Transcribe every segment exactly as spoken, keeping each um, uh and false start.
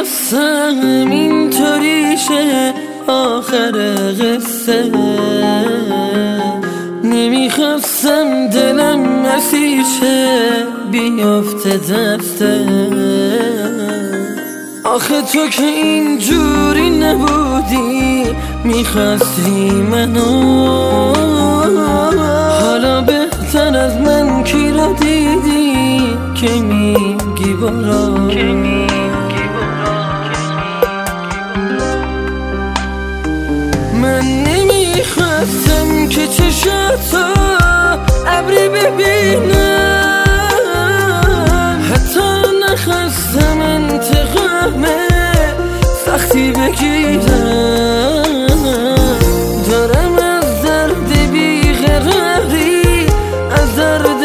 نمیخواستم اینطوری شه آخر قصه، نمیخواستم دلم مسیر شه بیافته دسته. آخه تو که اینجوری نبودی میخواستی منو، حالا بهتر از من کی رو دیدی که میگی برو. من نمیخواستم که چشاتو ابری ببینم، حتی نخواستم انتقام سختی بگیرم. دارم از درد بیقراری، از درد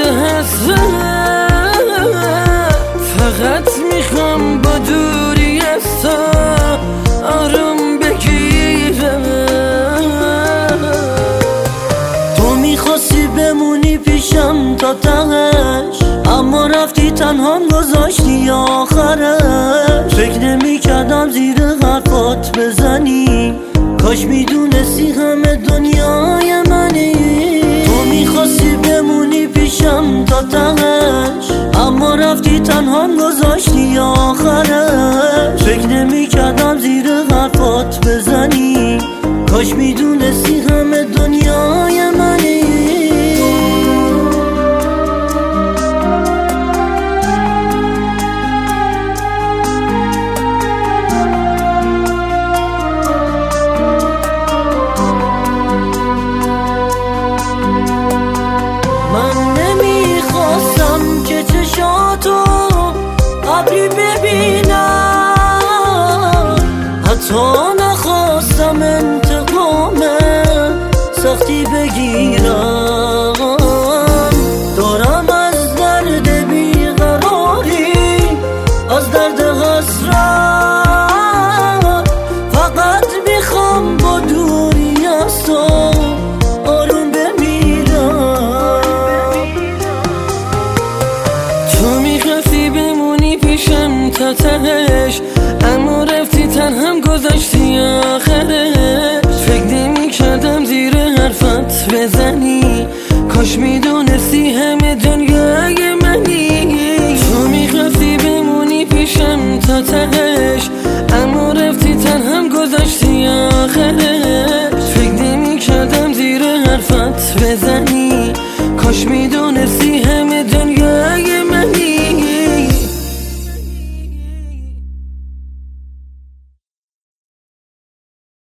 حسرت، فقط میخوام با دوری از تو آروم بگیرم. تو میخواستی بمونی پیشم تا تهش، اما رفتی تنهام گذاشتی آخرش. فکر نمی کردم زیر حرفات بزنی، کاش میدونستی همه دنیای منی. تو میخواستی بمونی پیشم تا تهش، اما رفتی تنهام گذاشتی آخرش. فکر نمی کردم زیر حرفات بزنی، کاش میدونستی همه دنیای منی. چشاتو ابری ببینم، حتی نخواستم انتقام سختی بگیرم. دارم از درد بیقراری، از درد حسرت، فقط میخوام با دوری از تو آروم بمیرم. تو میخواستی بمونی پیشم تا تهش، اما رفتی تنهام گذاشتی آخرش. فکر نمی کردم زیر حرفات بزنی، کاش میدونستی همه دنیای منی. تو میخواستی بمونی پیشم تا تهش، اما رفتی تنهام گذاشتی آخرش. فکر نمی کردم زیر حرفات بزنی، کاش میدونستی